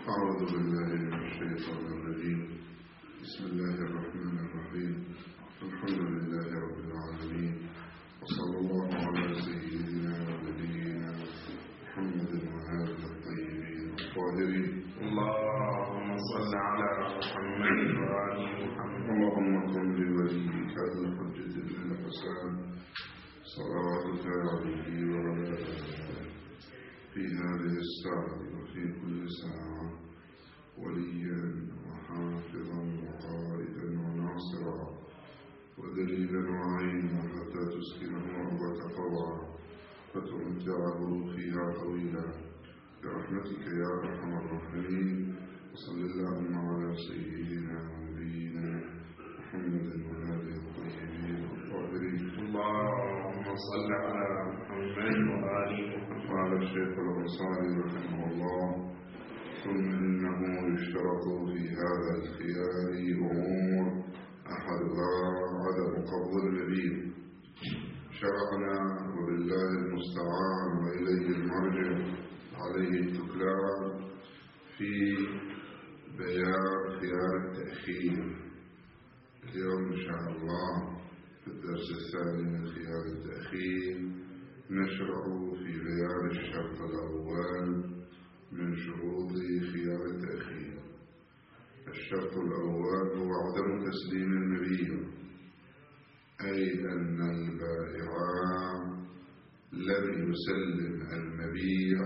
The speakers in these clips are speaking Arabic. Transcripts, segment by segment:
أعوذ بالله من الشيطان الرجيم. بسم الله الرحمن الرحيم. الحمد لله رب العالمين، وصلى الله على سيدنا ونبينا محمد وآله الطيبين الطاهرين. اللهم صل على محمد وآل محمد. اللهم كن لوليك الحجة بن الحسن صلواتك عليه وعلى آله في هذه الساعة وفي كل ساعة وليا وحافظا وقائدا وناصرا ودليلا وعينا حتى تسكنه أرضك طوعا فتمتعه فيها طويلا برحمتك يا أرحم الراحمين. وصل اللهم على سيدنا ونبينا محمد وآله الطيبين الطاهرين. اللهم صل على محمد وآل محمد. قال الشيخ الأنصاري رحمه الله: ثم إنه يشترط في هذا الخيار أمور أحدها عدم قبض المبيت. شرعنا وبالله المستعان وإليه المرجع عليه التكلان في بيان خيار التأخير. اليوم إن شاء الله في الدرس الثاني من خيار التأخير نشرع في بيان الشرط الأول من شروط خيار التأخير. الشرط الأول هو عدم تسليم المبيع، أي أن البائع لم يسلم المبيع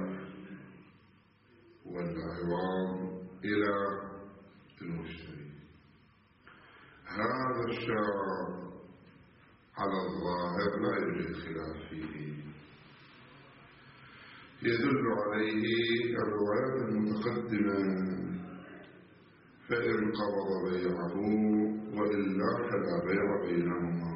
والعوض إلى المشتري. هذا الشرط على الظاهر لا يوجد خلاف فيه، يدل عليه الروايات المتقدمة: فإن قبض بيعه وإلا فلا بيع بينهما.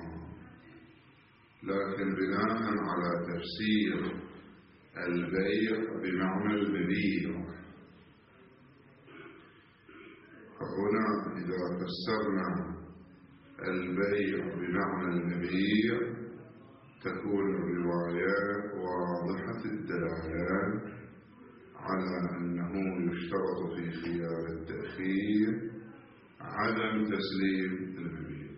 لكن بناء على تفسير البيع بمعنى المبيع، فهنا إذا فسرنا البيع بمعنى المبيع تكون الروايات واضحة الدلالة على أنه يشترط في خيار التأخير عدم تسليم المبيع.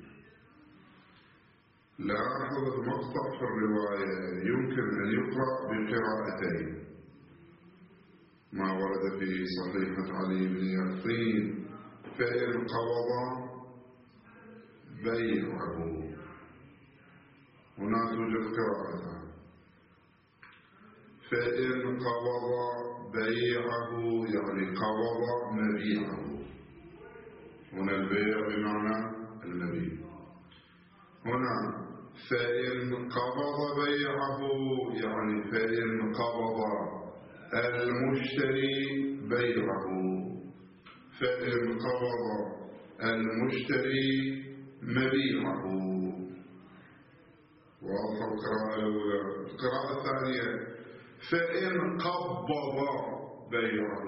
لاحظ المقطع في الرواية يمكن أن يقرأ بقراءتين: ما ورد في صحيحة علي بن يقطين: فإن قبض بيعه. هنا توجد قراءتان: فإن قبض بيعه، يعني قبض مبيعه. هنا البيع بمعنى المبيع. هنا فإن قبض بيعه، يعني فإن قبض المشتري بيعه. فإن قبض المشتري مبيعه. واضح القراءة الأولى. القراءة الثانية: فإن قبض بيعه،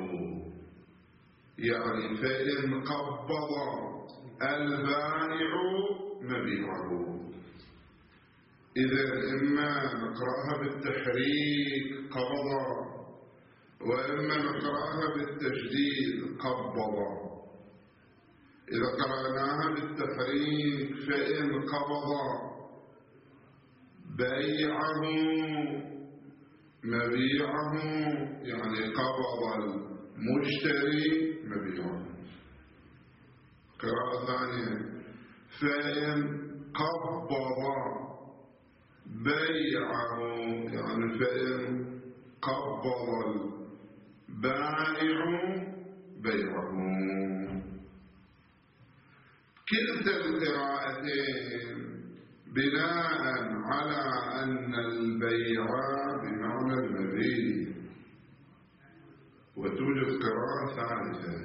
يعني فإن قبض البائع مبيعه. إذا إما نقرأها بالتحريك قبض، وإما نقرأها بالتشديد قبض. إذا قرأناها بالتحريك: فإن قبض بيعه مبيعه، يعني قبض المشتري مبيعه. قراءة ثانية: فإن قبض بيعه، يعني فإن قبض البائع بيعه. كلتا القراءتين بناء على أن البيع بمعنى المبيع. وتوجد قراءة ثالثة: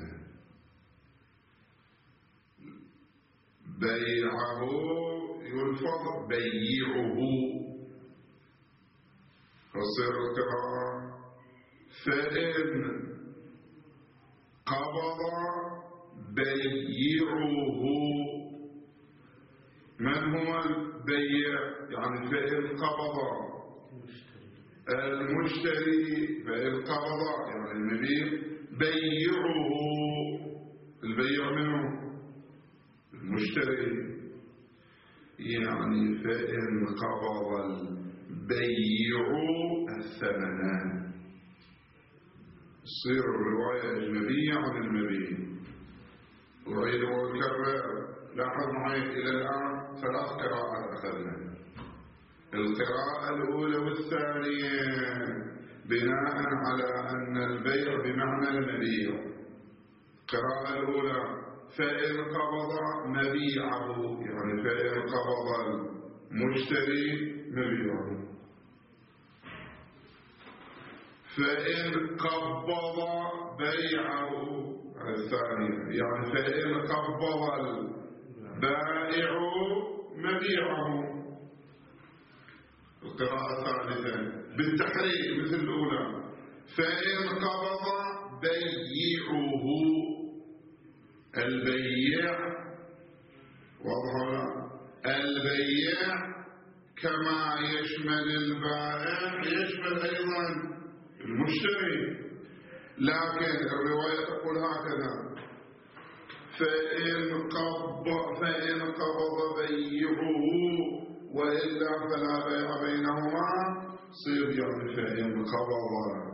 بيعه يلفظ بيعه. فصير القراءة: فإن قبض بيعه. من هو البيع؟ يعني فإن قبض المشتري، فإن قبض يعني المبيع، بيعه يعني فإن قبض البيع الثمن. تصير الرواية أجنبية عن المبيع. أعيد وأكرر، لاحظ معي إلى الآن 3 قراءات أخذنا. القراءة الأولى والثانية بناء على أن البيع بمعنى المبيع. القراءة الأولى فإن قبض مبيعه، يعني فإن قبض المشتري مبيعه. فإن قبض بيعه الثانية، يعني فإن قبض البائع مبيعه. القراءة الثالثة بالتحريك مثل الأولى، فإن قبض بيعه. البيع واضح، البيع كما يشمل البائع يشمل أيضا المشتري، لكن الرواية تقول هكذا: فإن قبض بيعه وإلا فلا بيع بينهما. صير يعني فإن قبض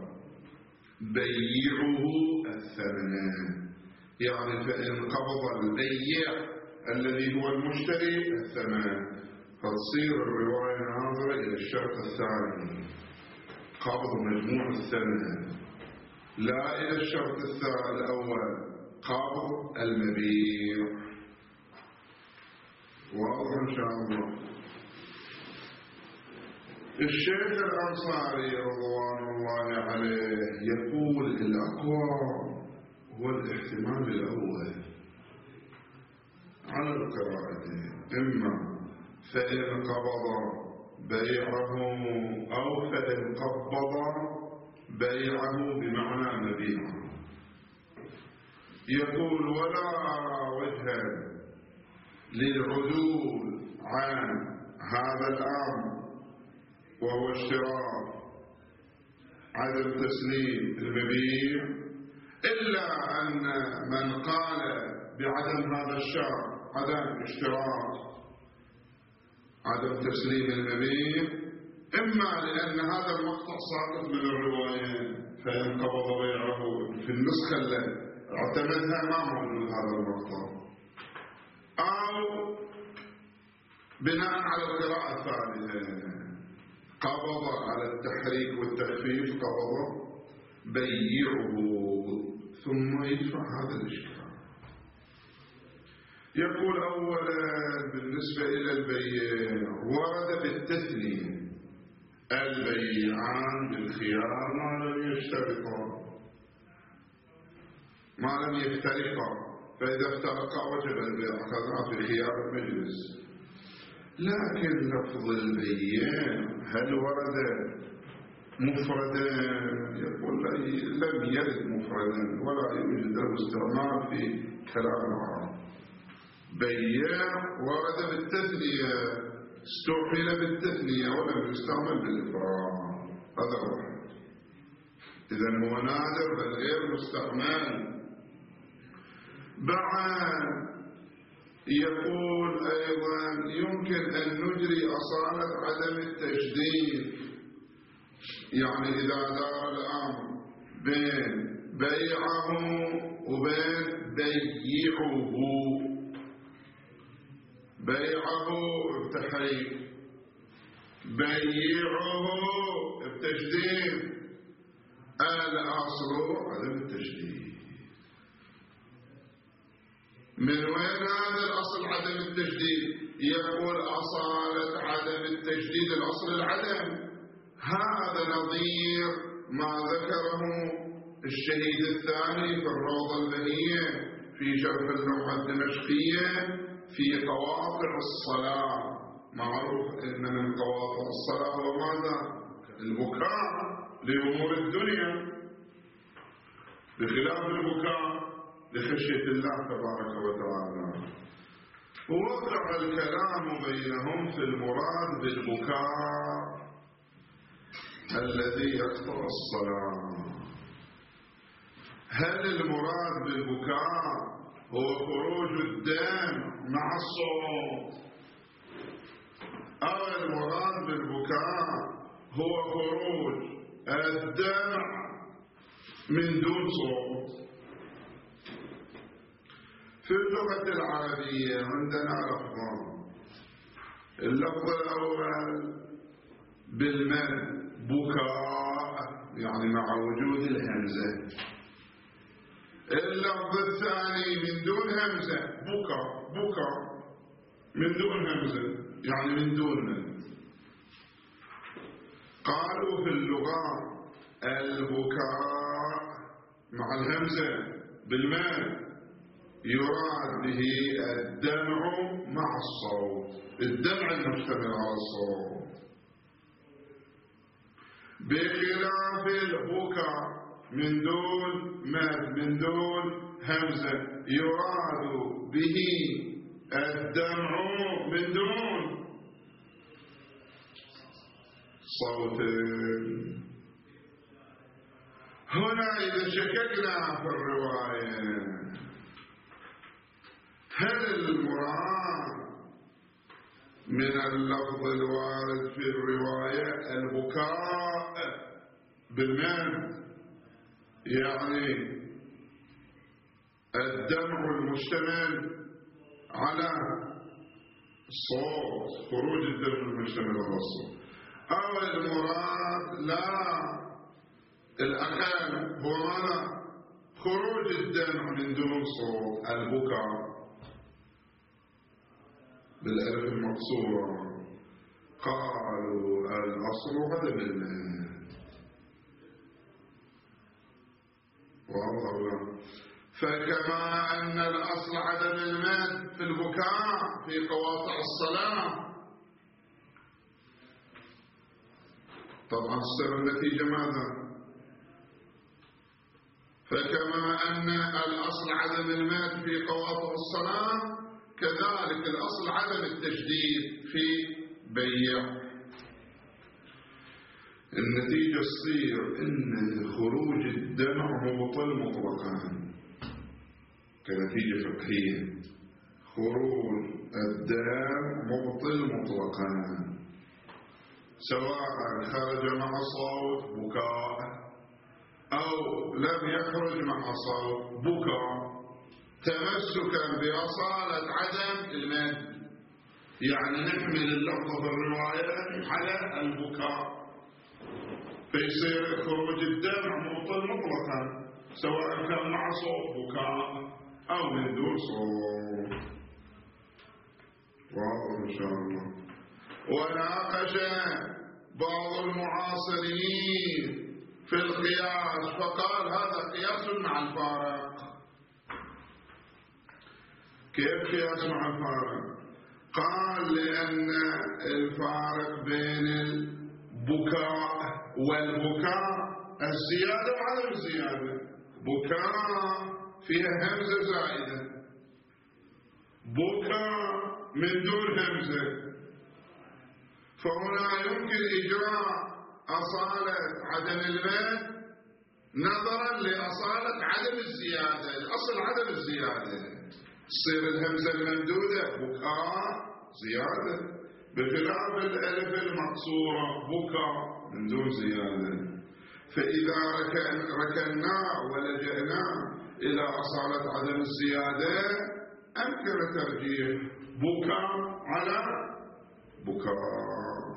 بيعه الثمن، يعني فإن قبض البيع الذي هو المشتري الثمن. فتصير الرواية ناظرة إلى الشرط الثاني، قبض مجموع الثمن، لا إلى الشرط الأول، قبض المبيع. واضح إن شاء الله. الشيخ الأنصاري رضوان الله عليه يقول الأقوى هو الاحتمال الأول على القراءتين، إما فإن قبض بيعه أو فإن قبض بيعه بمعنى مبيعه. يقول: ولا وجه للعدول عن هذا الأمر وهو اشتراط عدم تسليم المبيع، إلا أن من قال بعدم هذا الشرط، عدم اشتراط عدم تسليم المبيع، إما لأن هذا المقطع ساقط من الرواية فإن قبض بيعه، في النسخة التي اعتمدها ما موجود هذا المقطع، أو بناء على القراءة الثالثة قبض على التحريك والتخفيف، قبض بيعه، ثم يدفع هذا الإشكال. يقول: أولا بالنسبة إلى البيع ورد بالتثنية: البيعان بالخيار ما لم يشترطا، ما لم يفترقا، فإذا افترقا وجب البيع كذا في خيار المجلس. لكن لفظ البيع هل ورد مفردا؟ يقول: لم يرد مفردا ولا يوجد له استعمال في كلام العرب. بيع ورد بالتثنية، استعمل بالتثنية ولم يستعمل بالإفراد، هذا واحد. إذن هو نادر بل غير مستعمل. بعد يقول أيضا: يمكن أن نجري أصالة عدم التجديد، يعني إذا دار الأمر بين بيعه وبين بيعه، بيعه بتحريك، بيعه بتجديد، الأصل عدم التجديد. من وين هذا الأصل عدم التجديد؟ يقول: أصالة عدم التجديد الأصل العدم. هذا نظير ما ذكره الشهيد الثاني في الروضة البهية في شرح اللوحة الدمشقية في قواطع الصلاة. معروف أن من قواطع الصلاة هو ماذا؟ البكاء لأمور الدنيا، بخلاف البكاء لخشية الله تبارك وتعالى. ووقع الكلام بينهم في المراد بالبكاء الذي يقطع الصلاة. هل المراد بالبكاء هو خروج الدم مع الصوت، أو المراد بالبكاء هو خروج الدمع من دون صوت. في اللغة العربية عندنا لفظان. اللفظ الأول بالمد بكاء، يعني مع وجود الهمزة. اللفظ الثاني من دون همزة بكاء من دون همزة، يعني من دون مد. قالوا في اللغة البكاء مع الهمزة بالمد يراد به الدمع مع الصوت، الدمع المشتمل على الصوت، بخلاف البكاء من دون مد من دون همزة يراد به الدمع من دون صوت. هنا إذا شككنا في الرواية، هل المراد من اللفظ الوارد في الرواية البكاء بالمد، يعني الدمع المشتمل على الصوت، خروج الدمع المشتمل على الصوت، أو المراد لا الأقل هو ماذا؟ خروج الدمع من دون صوت، البكاء بالألف المقصورة. قالوا الأصل عدم المد، واضح. فكما أن الأصل عدم المد في البكاء في قواطع الصلاة، طبعا السر النتيجة ماذا؟ فكما أن الأصل عدم المد في قواطع الصلاة، كذلك الأصل عدم التشديد في بيع. النتيجة تصير إن خروج الدمع مبطل مطلقا كنتيجة فقهية. خروج الدم مبطل مطلقا، سواء خرج مع صوت بكاء أو لم يخرج مع صوت بكاء، تمسكا بأصالة عدم المد. يعني نحمل اللفظ في الرواية على البكاء، فيصير خروج الدمع مبطل مطلقا سواء كان مع صوت بكاء أو من دون صوت. واضح إن شاء الله. وناقش بعض المعاصرين في القياس فقال هذا قياس مع الفارق. كيف قياس مع الفارق؟ قال لأن الفارق بين البكاء والبكاء الزيادة وعدم الزيادة. بكاء فيها همزة زائدة، بكاء من دون همزة، فهنا يمكن إجراء أصالة عدم المد نظرا لأصالة عدم الزيادة. الأصل عدم الزيادة، تصير الهمزة الممدودة بكاء زيادة، بخلاف الألف المقصورة بكاء من دون زيادة. فإذا ركنا ولجأنا إلى أصالة عدم الزيادة أمكن ترجيح بكاء على بكاء.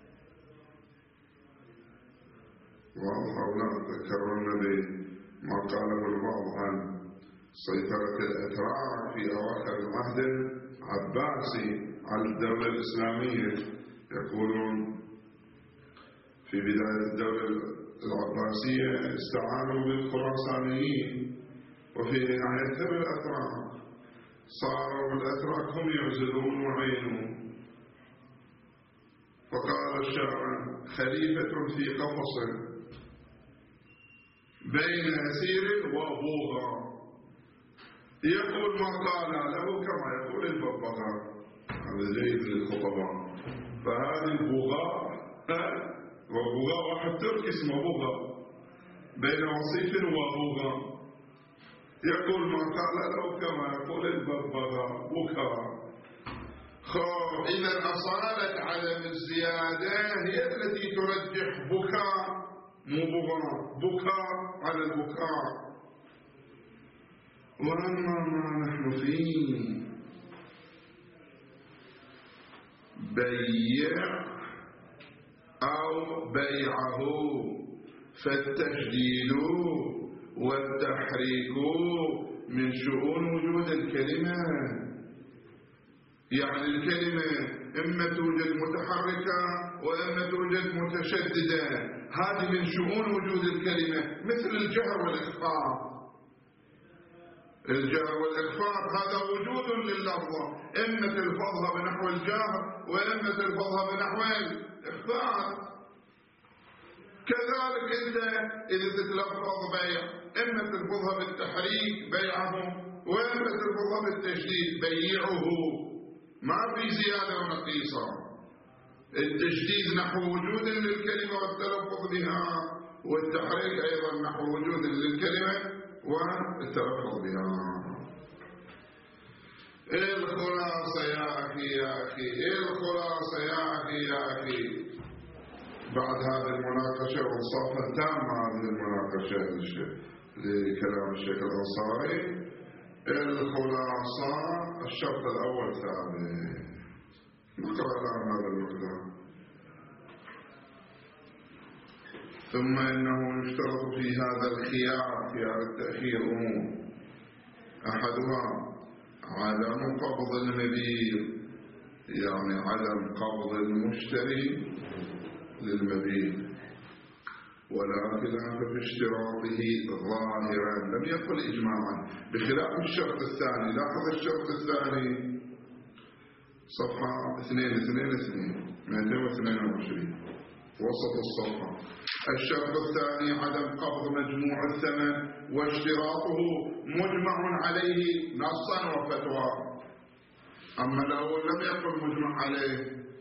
وأظهرنا ذكرنا بما قاله البعض عن سيطرة الأتراك في أواخر العهد العباسي على الدولة الإسلامية. يقولون في بداية الدولة العباسية استعانوا بالخراسانيين، وفي نهايتها بالأتراك، صاروا الأتراك هم يعزلون وعينون. فقال الشاعر خليفة في قفص بين أسير وبوغى، يقول ما قال له كما يقول الببغاء. هذا جيد للخطباء. فهذه البوغاء وبوغاء واحد تركي اسمه بوغاء، بين وصيف وبوغاء، يقول ما قال له كما يقول الببغاء بكاء. إذا أصالة عدم الزيادة هي التي ترجح بكاء، مو بكاء على البكاء. وأما ما نحن فيه بيع أو بيعه، فالتشديد والتحريك من شؤون وجود الكلمة. يعني الكلمة إما توجد متحركة وإما توجد متشددة، هذه من شؤون وجود الكلمة، مثل الجهر والإخفاء. الجهر والإخفاء هذا وجود لللفظة، إما تلفظها بنحو الجهر وإما تلفظها بنحو الإخفاء. كذلك أنت إذا تتلفظ بيع، إما تلفظها بالتحريك بيعه وإما تلفظها بالتشديد بيعه، ما في زيادة ونقيصة. التشديد نحو وجود للكلمة والتلفظ بها، والتحريك أيضا نحو وجود للكلمة والتلفظ بها. الخلاصة يا أخي الخلاصة يا أخي بعد هذه المناقشة وانصافا تامة هذه المناقشة لكلام الشيخ الأنصاري، الخلاصة الشرط الأول ثابت. نقرأ الآن هذا المقدار. ثم إنه يشترط في هذا خيار التأخير أمور: أحدها عدم قبض المبيع، يعني عدم قبض المشتري للمبيع، ولا خلاف في اشتراطه ظاهرا، لم يقل إجماعا، بخلاف الشرط الثاني. لاحظ الشرط الثاني صفحة 222 وسط الصفحة. الشرط الثاني عدم قبض مجموع الثمن واشتراطه مجمع عليه نصا وفتوى. أما الأول لم يقل مجمع عليه،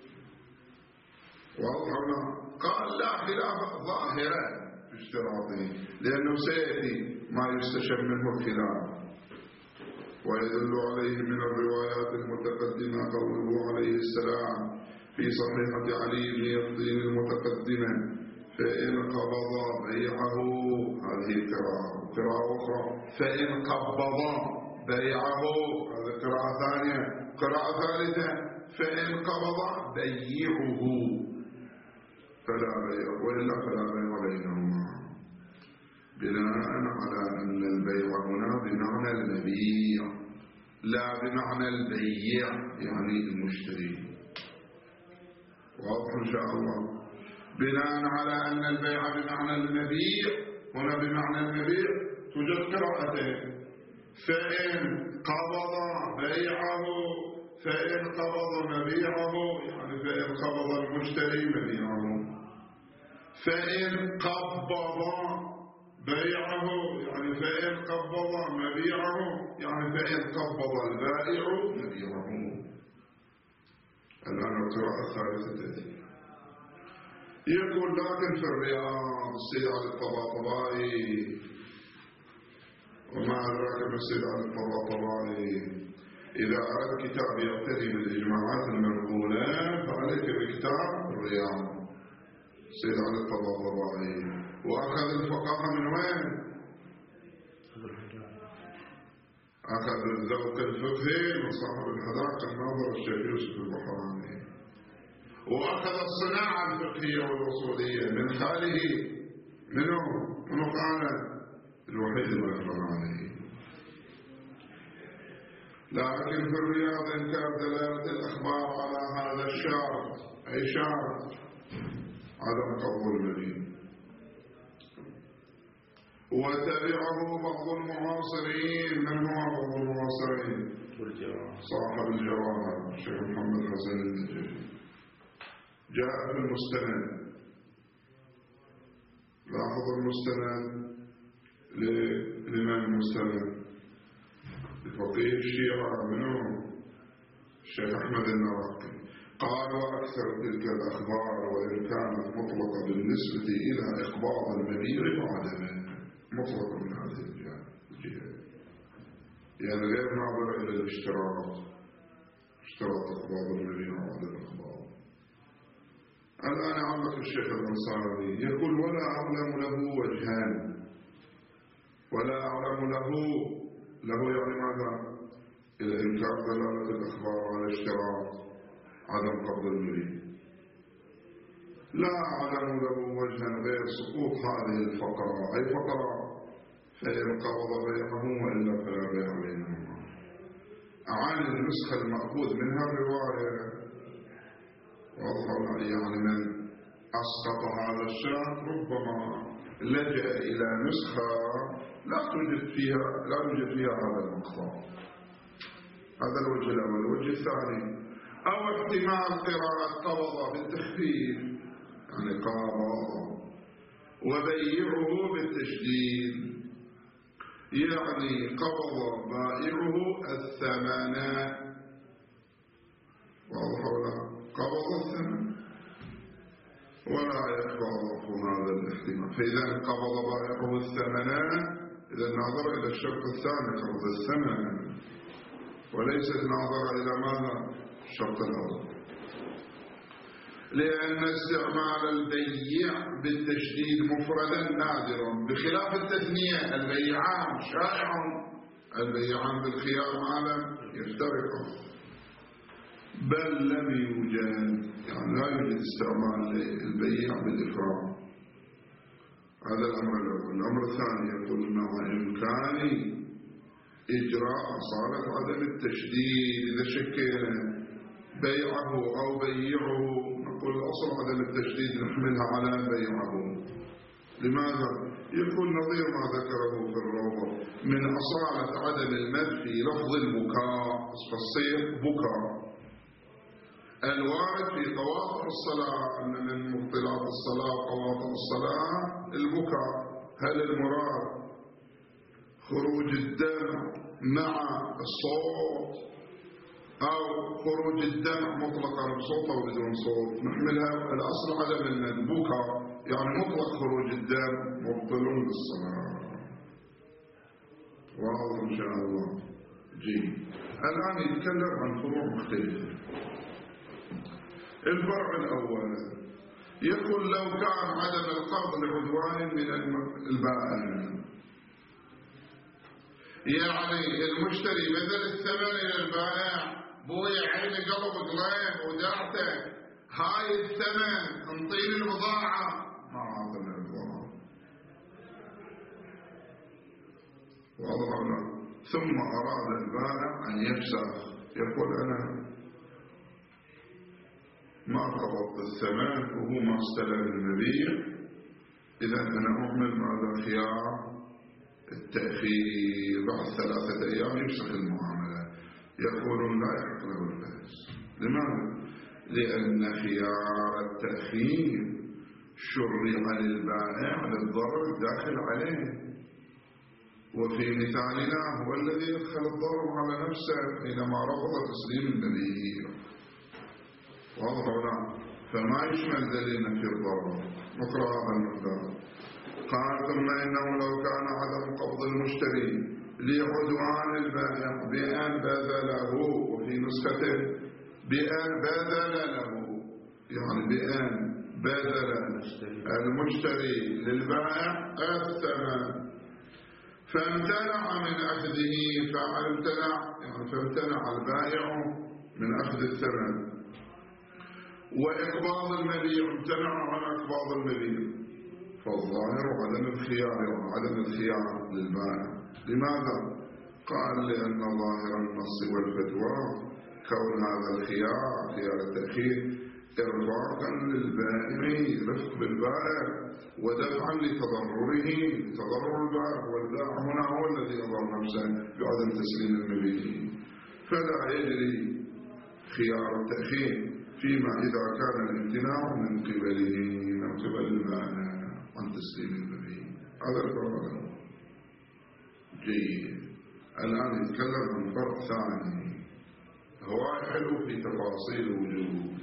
واضح؟ قال لا خلاف ظاهرا في اشتراطه، لأنه سيأتي ما يستشم منه الخلاف. ويدل عليه من الروايات المتقدمة قوله عليه السلام في صحيحة علي بن يقطين المتقدمة: فإن قبض بيعه، هذه قراءة أخرى، فإن قبض بيعه، هذه قراءة ثانية. قراءة ثالثة: فإن قبض بيعه فلا بيع، وإلا فلا بيع بينهما، بناء على أن البيع هنا بمعنى المبيع لا بمعنى البيع يعني المشتري. واضح إن شاء الله؟ بناء على أن البيع بمعنى المبيع، هنا بمعنى المبيع توجد قراءتين: فإن قبض بيعه، فإن قبض مبيعه، يعني فإن قبض المشتري مبيعه، فإن قبض بيعه، يعني فإن قبض مبيعه، يعني فإن قبض البائع مبيعه. الآن القراءة الثالثة تأتي. يقول: لكن في الرياض السيد علي الطباطبائي، وما أدراك ما السيد علي الطباطبائي، إذا أردت كتاب يقتدي بالإجماعات المنقولة فعليك بكتاب الرياض السيد علي الطباطبائي. وأخذ الفقهاء من وين؟ أخذ الذوق الفقهي من صاحب الحداقة الناظر الشيخ يوسف البحراني، وأخذ الصناعة الفقهية والوصولية من خاله منه قال الوحيد البحراني. لكن في الرياض إنكار دلالة الأخبار على هذا الشرط، أي شرط؟ عدم قبول المبيع. وتبعه بعض المعاصرين. من هو بعض المعاصرين؟ صاحب الجواهر الشيخ محمد حسن النجاشي. جاء في المستند، لاحظ المستند لمن المستند؟ لفقيه الشيعة منه الشيخ أحمد النراقي. قال: وأكثر تلك الأخبار وإن كانت مطلقة بالنسبة إلى إقباض المبيع وعدمه، مطلقة من هذه الجهة، يعني غير ناظرة إلى الاشتراط اشتراط إقباض المبيع وعدم إقباض. الآن عمك الشيخ الأنصاري يقول ولا أعلم له وجهان، ولا أعلم له يعني ماذا؟ الإنكار دلالة الأخبار على اشتراط عدم قبض المبيع. لا أعلم له وجها غير سقوط هذه الفقرة، أي فقرة؟ فإن قبض بيعه وإلا فلا بيع بينهما. أعاني النسخة المأخوذ منها الرواية واضح، يعني من أسقط هذا الشرط ربما لجأ إلى نسخة لا يوجد فيها هذا المقطع. هذا الوجه الأول. الوجه الثاني أو احتمال قراءة قبض بالتخفيف، يعني قبض وبيعه بالتشديد، يعني قبض بائعه الثمن، واضح ولا؟ قبض الثمن ولا يخفى ضعف هذا الاحتمال. فإذا قبض بائعه الثمن، إذا ناظر إلى الشرط الثاني قبض الثمن، وليست ناظرة إلى ماذا؟ الشرط الأول. لأن استعمال البيع بالتشديد مفردا نادر، بخلاف التثنية. البيعان شائع، البيعان بالخيار ماذا؟ يفترق. بل لم يوجد، يعني لا يوجد استعمال البيع بالإفراد. هذا الأمر الأول. الأمر الثاني يقول مع إمكان إجراء صالة عدم التشديد. إذا شكينا بيعه أو بيعه، نقول الأصل عدم التشديد نحملها على بيعه. لماذا؟ يكون نظير ما ذكره في الروضة من أصالة عدم المد في لفظ البكاء، فالصيغ بكاء الوارد في قواطع الصلاة، أن من مبطلات الصلاة قواطع الصلاة البكاء. هل المراد خروج الدم مع الصوت أو خروج الدم مطلقا بصوت أو بدون صوت؟ نحملها الأصل عدم المد بكاء، يعني مطلق خروج الدم مبطل بالصلاة. واضح إن شاء الله. جيد. الآن يتكلم عن فروع مختلفة. الفرع الأول يقول لو كان عدم القبض لعدوان من البائع، يعني المشتري بذل الثمن إلى البائع، بويا عيني قلب قليب ودعته، هاي الثمن انطيني البضاعة، ما أعطنا البضاعة. واضح ولا؟ ثم أراد البائع أن يفسخ، يقول أنا ما قبضت الثمن وهو ما استلم المبيع، إذا أنا أعمل ماذا؟ خيار التأخير، بعد 3 أيام يفسخ المعاملة. يقولون لا يحق له الفسخ. لماذا؟ لأن خيار التأخير شرع للبائع للضرر الداخل عليه، وفي مثالنا هو الذي يدخل الضرر على نفسه حينما رفض تسليم المبيع. واضح ولا؟ فما يشمل دليل في الضرر. نقرأ هذا المثال. قال ثم إنه لو كان عدم قبض المشتري لعدوان البائع بأن بذله، وفي نسخة بأن بذل له، يعني بأن بذل المشتري للبائع الثمن فامتنع من أخذه، فامتنع البائع من أخذ الثمن، وإقباض المبيع امتنع عن إقباض المبيع، فالظاهر عدم الخيار للبائع. لماذا؟ قال لأن ظاهر النص والفتوى كون هذا الخيار، خيار التأخير، إرفاقا للبائع، رفق بالبائع، ودفعا لتضرره، تضرر البائع، والبائع هنا هو الذي يضر نفسه بعدم تسليم المبيع. فلا يجري خيار التأخير فيما إذا كان الامتناع من قبله، من قبل البائع عن تسليم المبيع. هذا الفرق. جيد. الآن يتكلم عن فرق ثاني هو حلو في تفاصيل وجود.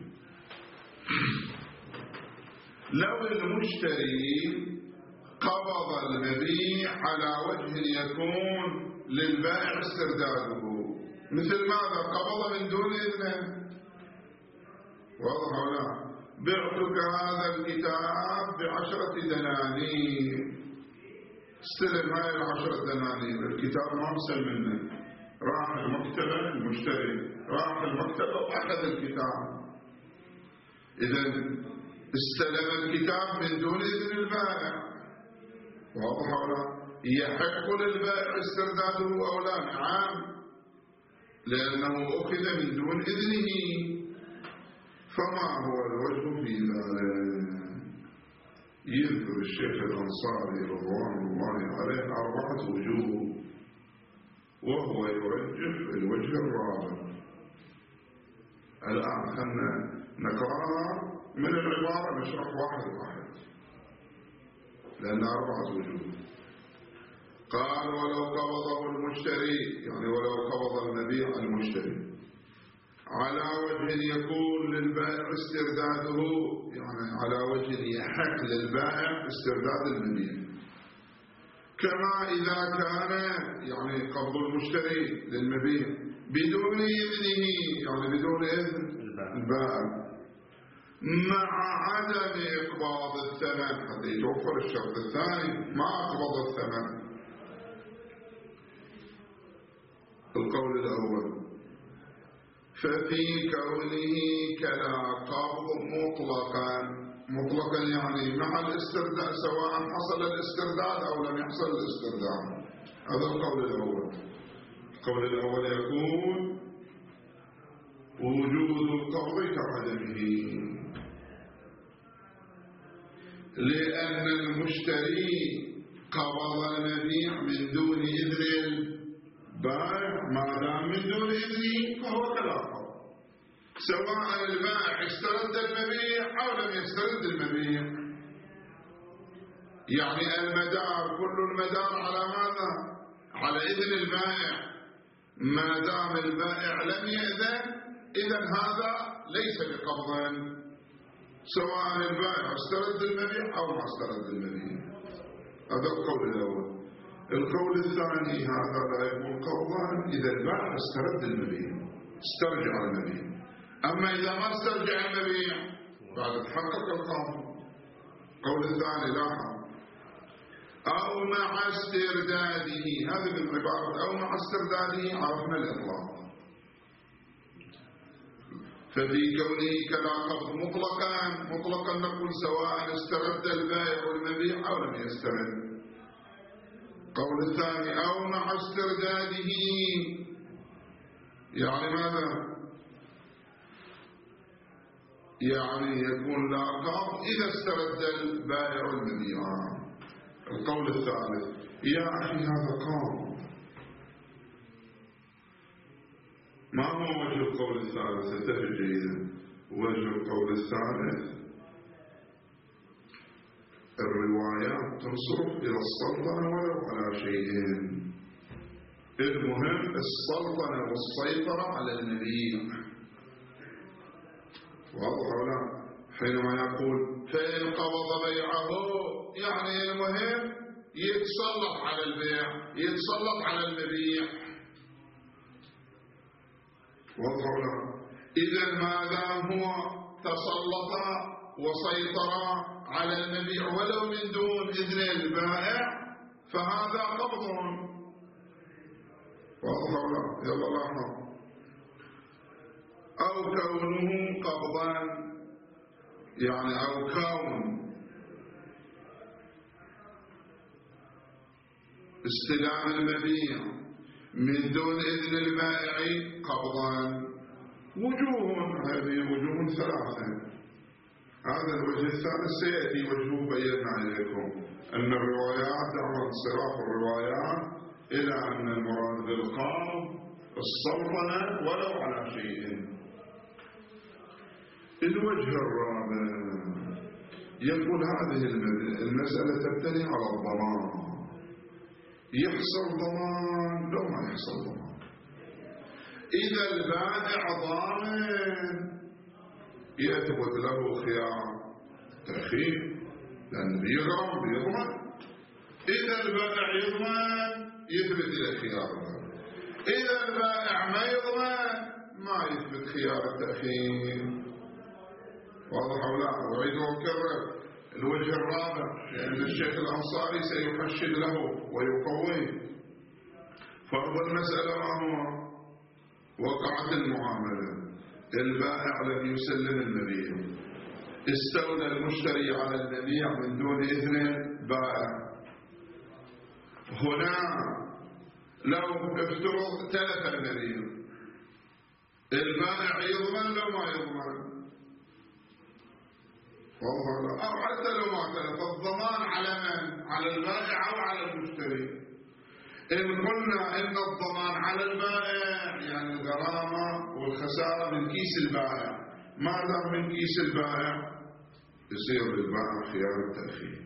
لو المشتري قبض المبيع على وجه يكون للبائع استرداده، مثل ماذا؟ قبض من دون إذنه. واضح ولا؟ بعتك هذا الكتاب ب10 دنانير، استلم هاي 10 دنانير. الكتاب ما بسل منه، راح المكتبة المشتري، راح المكتبة وأخذ الكتاب. إذا استلم الكتاب من دون إذن البائع. واضح ولا؟ يحق للبائع استرداده أو لا؟ نعم، لأنه أخذ من دون إذنه. فما هو الوجه في ذلك؟ يذكر الشيخ الأنصاري رضوان الله عليه 4 وجوه، وهو يرجح الوجه الرابع. الآن خلنا نقرأها من العبارة، نشرح واحد لأن 4 وجوه. قال: ولو قبضه المشتري، يعني ولو قبض المبيع المشتري على وجه يكون للبائع استرداده، يعني على وجه يحق للبائع استرداد المبيع، كما إذا كان يعني قبض المشتري للمبيع بدون إذنه، يعني بدون إذن البائع، مع عدم إقباض الثمن، حتى يتوفر الشرط الثاني، ما أقبض الثمن. القول الأول: ففي كونه كلا قبض مطلقا يعني مع الاسترداد، سواء حصل الاسترداد أو لم يحصل الاسترداد. هذا القول الأول. القول الأول يكون وجود القبض كعدمه، لأن المشتري قبض المبيع من دون إذن البائع، ما دام من دون إذنه فهو كالآخر، سواء البائع استرد المبيع أو لم يسترد المبيع. يعني المدار، كل المدار على ماذا؟ على إذن البائع. ما دام البائع لم يأذن، إذن هذا ليس بقبض، سواء البائع استرد المبيع أو ما استرد المبيع. هذا القول الأول. القول الثاني: هذا لا يكون قبضا إذا البائع استرد المبيع، استرجع المبيع. أما إذا ما استرجع المبيع بعد تحقق القبض. القول الثاني: لاحظ: أو مع استرداده، هذه من عبارة أو مع استرداده عرفنا الإطلاق. ففي كونه كلا قبض مطلقا نقول سواء استرد البائع المبيع أو لم يسترد. القول الثاني: أو مع استرداده، يعني ماذا؟ يعني يكون لا قبض إذا استرد البائع المبيع. القول الثالث: يا أخي هذا قبض. ما هو وجه القول الثالث؟ انتبه جيدا. وجه القول الثالث: الروايات تصرف إلى السلطنة ولو على شيئين. المهم السلطنة والسيطرة على المبيع. واضح ولا؟ حينما يقول فإن قبض بيعه، يعني المهم يتسلط على البيع، يتسلط على المبيع. واضح ولا؟ إذا ما دام هو تسلط وسيطر على المبيع ولو من دون إذن البائع فهذا قبض. واضح ولا؟ يلا لاحظ: أو كونه قبضا، يعني أو كون استلام المبيع من دون إذن البائع قبضا. وجوه، هذه وجوه 3. هذا الوجه الثالث سيأتي وجهه بينا إليكم أن الروايات دعوة انصراف الروايات إلى أن المراد بالقبض السلطنة ولو على شيء. الوجه الرابع يقول هذه المسألة تبتني على الضمان. يحصل ضمان لو ما يحصل ضمان. إذا البائع ضامن يثبت له خيار تأخير، لأن بيضمن. إذا البائع يضمن يثبت له خيار. إذا البائع ما يضمن ما يثبت خيار التأخير. واضح أو لا؟ أعيد وأكرر الوجه الرابع، لأن الشيخ الأنصاري سيحشد له ويقويه. فرض المسألة ما هو؟ وقعت المعاملة، البائع لم يسلم المبيع، استولى المشتري على المبيع من دون إذن البائع. هنا لو افترض تلف المبيع، البائع يضمن لو ما يضمن؟ أو حتى لو ما تلف، الضمان على من؟ على البائع أو على المشتري؟ إن قلنا إن الضمان على البائع يعني الغرامة والخسارة من كيس البائع، ما دام من كيس البائع يصير للبائع خيار التأخير.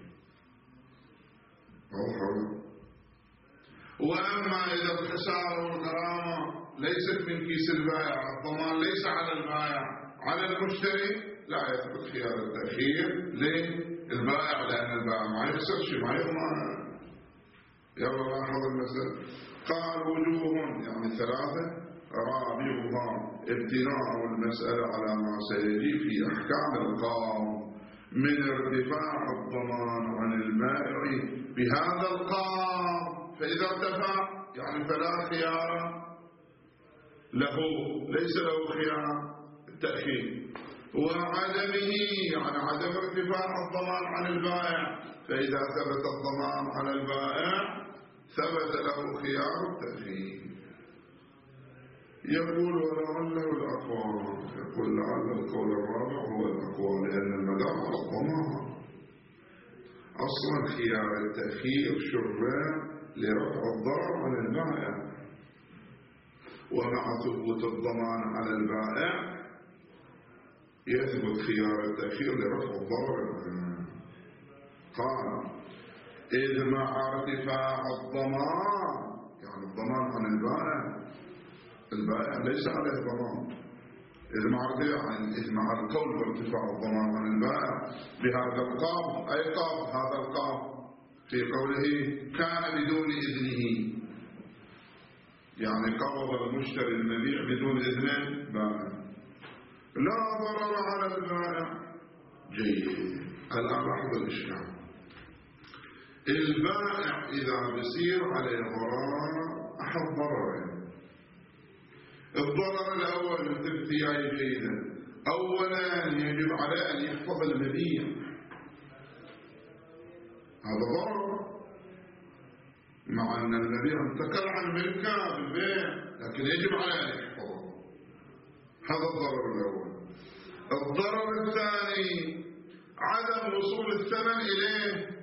وأما إذا الخسارة والغرامة ليست من كيس البائع، الضمان ليس على البائع على المشتري، لا يثبت خيار التأخير للبائع، لأن البائع ما يخسر شيء، ما يضمن. يلا لاحظ المسألة. قال وجوه يعني ثلاثة، رابعها ابتناء المسألة على ما سيجي في أحكام القام من ارتفاع الضمان عن البائع بهذا القام، فإذا ارتفع يعني فلا خيار له، ليس له خيار التأخير. وعدمه يعني عدم ارتفاع الضمان عن البائع، فإذا ثبت الضمان على البائع ثبت له خيار التأخير. يقول ولعله الأقوى، يقول لعل القول الرابع هو الأقوى، لأن المدار على الضمان. أصلا خيار التأخير شرع لرفع الضرر عن البائع، ومع ثبوت الضمان على البائع يثبت خيار التأخير لرفع الضرر. قال إذ مع ارتفاع الضمان، يعني الضمان عن البائع ليس عليه ضمان، إذ مع القول بارتفاع الضمان عن البائع بهذا القام، أي قام هذا القام في قوله كان بدون إذنه، يعني قبض المشتري المبيع بدون إذن البائع، لا ضرر على البائع. جيد. الآن لاحظ الإشكال. البائع إذا بيصير عليه ضرر أحد ضررين. الضرر الأول مثل ثيابي جيدا، أولا يجب عليه أن يحفظ المبيع، هذا ضرر، مع أن المبيع انتقل عن ملكه بالبيع، لكن يجب عليه أن يحفظه. هذا الضرر الأول. الضرر الثاني عدم وصول الثمن إليه،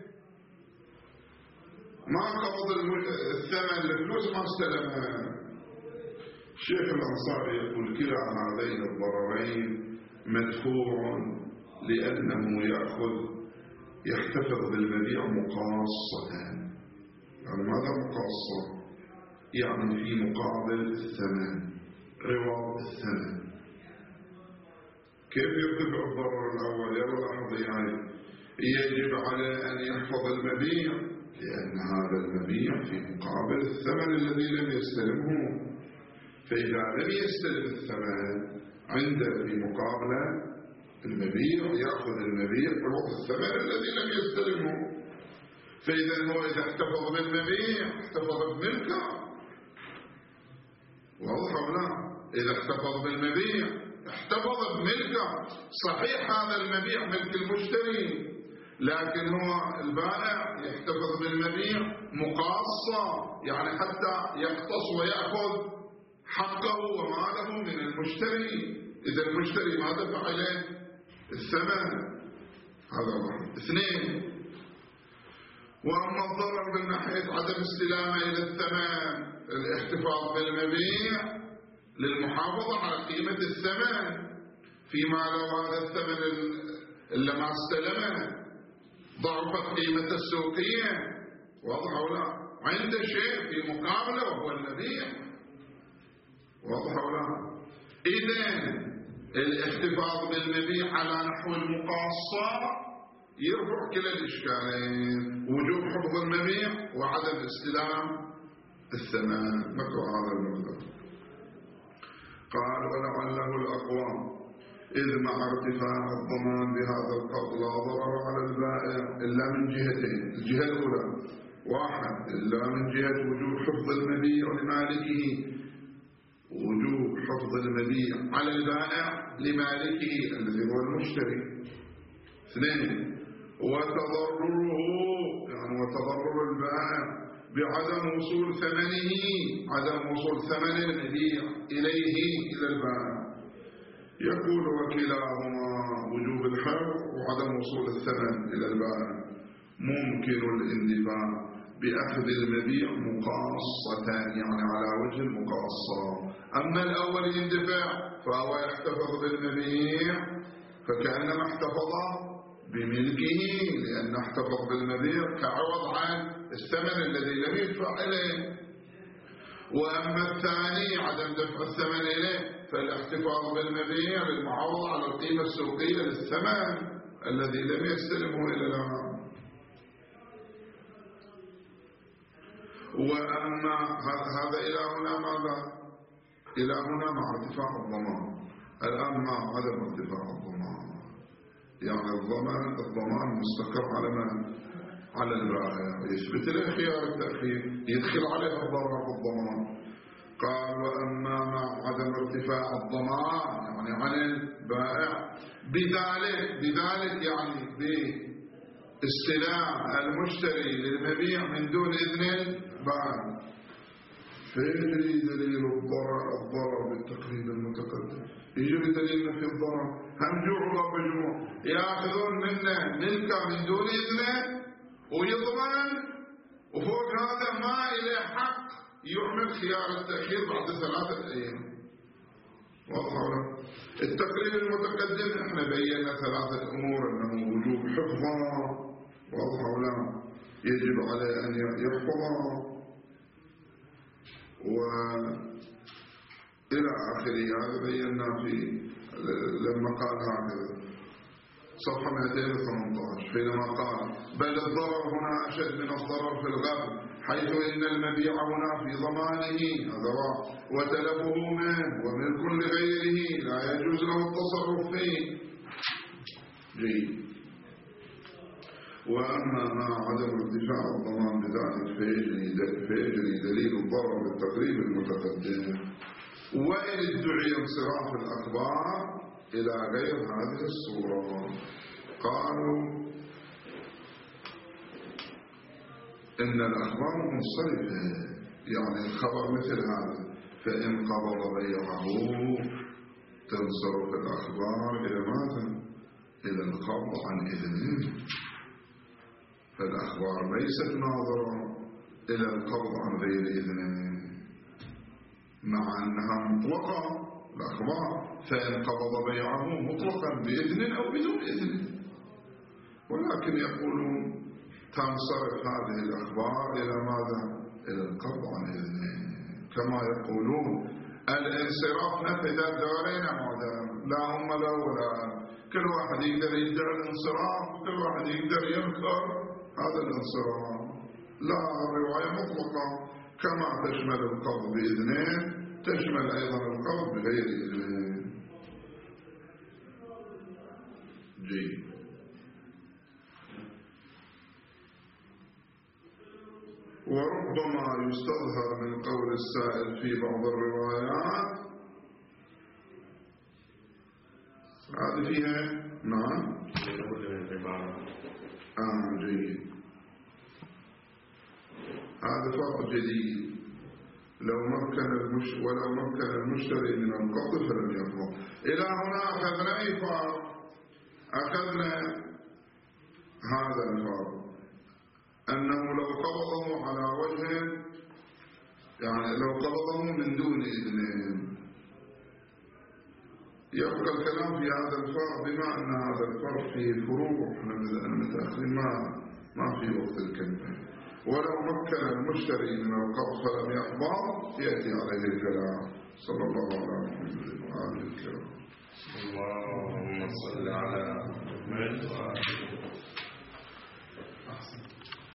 ما قبض الثمن الفلوس ما استلمها. الشيخ الأنصاري يقول كلا هذين الضررين مدفوع، لأنه يحتفظ بالمبيع مقاصة. يعني ماذا مقاصة؟ يعني في مقابل الثمن، عوض الثمن. كيف يرتفع الضرر الأول؟ يلا لاحظ، يعني يجب عليه أن يحفظ المبيع، لأن هذا المبيع في مقابل الثمن الذي لم يستلمه، فإذا لم يستلم الثمن عنده في مقابله المبيع، يأخذ المبيع عوض الثمن الذي لم يستلمه. فإذا هو إذا احتفظ بالمبيع احتفظ بملكه. واضح أو لا؟ إذا احتفظ بالمبيع احتفظ بملكه. صحيح هذا المبيع ملك المشتري، لكن هو البائع يحتفظ بالمبيع مقاصة، يعني حتى يقتص ويأخذ حقه وماله من المشتري إذا المشتري ما دفع إليه الثمن. هذا واحد. اثنين، وأما الضرر من ناحية عدم استلامه إلى الثمن، الاحتفاظ بالمبيع للمحافظة على قيمة الثمن، فيما لو هذا الثمن اللي ما استلمه ضعفت قيمة السوقية. واضح أو لا؟ عنده شيء في مقابله وهو المبيع. واضح أو لا؟ إذن الاحتفاظ بالمبيع على نحو المقاصة يرفع كلا الإشكالين، وجوب حفظ المبيع وعدم استلام الثمن. مكو هذا المقدار. إذ مع ارتفاع الضمان بهذا القبض لا ضرر على البائع إلا من جهتين. الجهة الأولى: واحد، إلا من جهة وجوب حفظ المبيع لمالكه، وجوب حفظ المبيع على البائع لمالكه الذي هو المشتري. اثنين، وتضرره، يعني وتضرر البائع بعدم وصول ثمنه، عدم وصول ثمن المبيع إليه إلى البائع. يقول: وكلاهما وجوب الحفظ وعدم وصول الثمن إلى البائع ممكن الاندفاع بأخذ المبيع مقاصة، يعني على وجه المقاصة. أما الأول يندفع فهو يحتفظ بالمبيع فكأنما احتفظ بملكه، لأن احتفظ بالمبيع كعوض عن الثمن الذي لم يدفع إليه. وأما الثاني عدم دفع الثمن إليه فالاحتفاظ بالمبيع للمعوض على القيمة السوقية للثمن الذي لم يستلمه إلى الآن. وأما هذا إلى هنا ماذا؟ إلى هنا مع ارتفاع الضمان. الآن مع عدم ارتفاع الضمان، يعني الضمان مستقر على من؟ على البائع، يثبت له خيار التأخير، يدخل عليه الضرر بالضمان. قال: وأما مع عدم ارتفاع الضمان يعني عن البائع بذلك يعني باستلام المشتري للمبيع من دون إذن البائع، فيجري دليل الضرر بالتقريب المتقدم. يجري دليل في الضرر، هم جوع ومجموع يأخذون منه ملكه من دون إذنه ويضمن، وفوق هذا ما إليه حق يعمل خيار التأخير بعد 3 أيام. واضح ولا؟ التقريب المتقدم احنا بينا 3 أمور: أنه وجوب حفظها، واضح ولا؟ يجب عليه أن يحفظها، وإلى آخره. هذا بينا في لما قال هكذا صفحة 218 حينما قال: بل الضرر هنا أشد من الضرر في الغبن، حيث إن المبيع هنا في ضمانه هذا وتلفه منه وملك لغيره لا يجوز له التصرف فيه. جيد. وأما مع عدم ارتفاع الضمان بذلك فيجري دليل الضرر بالتقريب المتقدم. وإن ادعي انصراف الأخبار إلى غير هذه الصورة، قالوا إن الأخبار منصرفة، يعني الخبر مثل هذا، فإن قبض بيعه تنصرف الأخبار إلى ماذا؟ إلى القبض عن إذنه. فالأخبار ليست ناظرة إلى القبض عن غير إذنه، مع أنها مطلقة الأخبار، فإن قبض بيعه مطلقا بإذن أو بدون إذن، ولكن يقولون تنصرف هذه الأخبار إلى ماذا؟ إلى القبض عن إذنه. كما يقولون الانصراف نفذ الدارين معدم، لا هم لا ولا، كل واحد يقدر يدعي الانصراف وكل واحد يقدر ينكر هذا الانصراف. لا، الرواية مطلقة، كما تشمل القبض بإذنه تشمل أيضا القبض بغير إذنه. جيد. وربما يستظهر من قول السائل في بعض الروايات هذه فيها نعم. جيد. هذا فرق جديد. ولو مكن المشتري من القبض فلم يقبض. إلى هنا أخذنا أي فرق؟ أخذنا هذا الفرق، أنه لو قبضه على وجه، يعني لو قبضه من دون إذنهم. يبقى الكلام في هذا الفرق بما أن هذا الفرق فيه فروع، احنا متأخرين ما في وقت الكلمة. ولو مكن المشتري من القبض فلم يقبض يأتي عليه الكلام. صلى الله على محمد وآله الكرام. اللهم صل على محمد وآله